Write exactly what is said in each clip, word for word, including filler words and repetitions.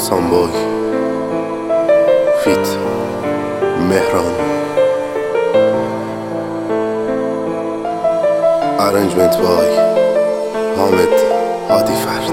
سامبوی فیت مهران ارنجمنت بای حامد هادی فرد.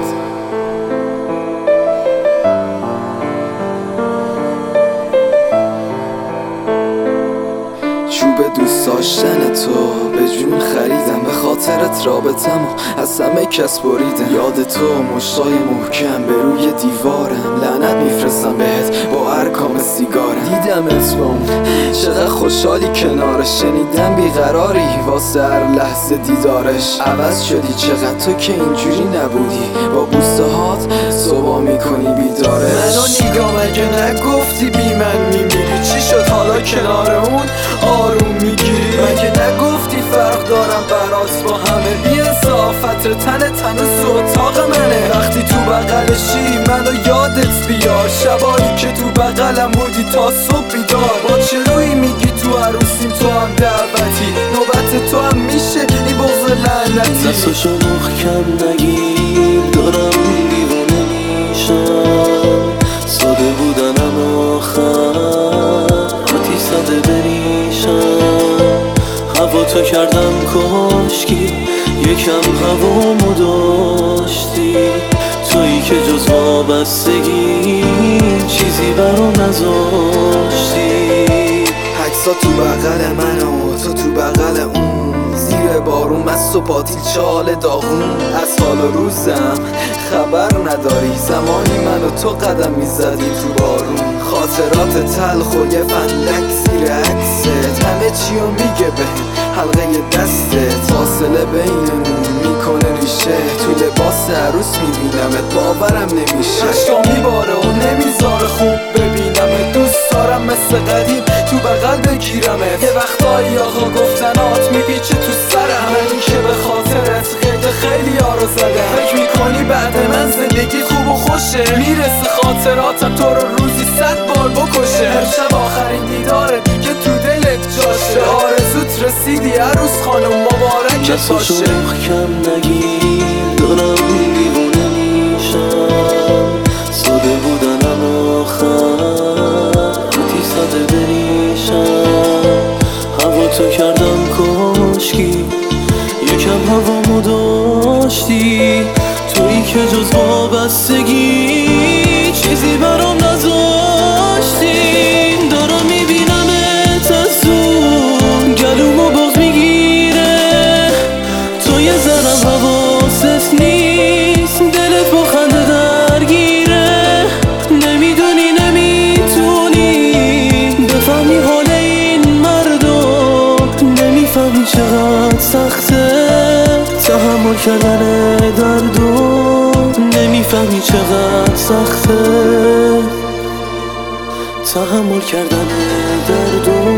چوب دوست داشتن تو به جون خریدم، به خاطرت رابطمو از همه کس بریدم. یاد تو مشتای محکم به روی دیوارم، لعنت میفرستم بهت با ارکام سیگارم. دیدم اسمم چقدر خوشحالی کنارش، شنیدم بیقراری واسه هر لحظه دیدارش. عوض شدی چقدر تو که اینجوری نبودی، با بوسه هات صبح میکنی بیدارش. منو نگاه مگه نگفتی بی من میمیری، چی شد حالا کنار اون آروم میگیری؟ مگه نگفتی فرق دارم برات با همه، بی انصافت تن تنو سو اتاق منه. وقتی تو بغلشی منو یادت بیار، شبایی که تو بغلم بودی تا صبح بیدار. با چه روی میگی تو عروسیم تو هم دعوتی، نوبت تو هم میشه این بغض لعنتی. دستاشو محکم نگیر دارم دیوانه میشم، ساده بودنم آخر آتیش زده بریشم. هوا تو کردم کاشکی یکم هوامو داشتی، تویی که جز وابستگی چیزی برام نذاشتی. عکسا تو بغل من و تو تو بغل اون، زیر بارون مست و پاتیل چال داغون. از حال و روزم خبر نداری، زمانی من و تو قدم میزدی تو بارون. خاطرات تلخ و یه فندک زیر عکست، همه چیو میگه به حلقه دستت. فاصله بینمون میکنه ریشه، تو لباس عروس میبینمت باورم نمیشه. عشقا میباره و نمیذاره خوب ببینمت، دوست دارم مثل قدیم تو بغل بگیرمت. یه وقتایی آقا گفتنات میپیچه تو سرم، این که به خاطرت قید خیلی ها رو زدم. فکر میکنی بعد من زندگی خوب و خوشه، میرسه خاطراتم تو رو روزی صد بار بکشه. هر شب آخرین دیداره دیگه تو دلت جاشه، آرزوت رسیدی عروس خانم مبارکت باشه. محکم نگیر دارم دیوانه میشم، ساده بودنم آخر آتیش زده بریشم. هوا تو کردم کاشکی یکم هوامو داشتی، تویی که جز وابستگی چیزی برام نذاشتی. دارم میبینمت از دور گلومو باز میگیره، تو یه ذرم حواست نیست، دلت با خنده درگیره. نمیدونی نمیتونی بفهمی حال این مردم، نمیفهمی چقدر سخته تحمل کردن دردو، نمیفهمی چقدر سخته تحمل کردن دردو.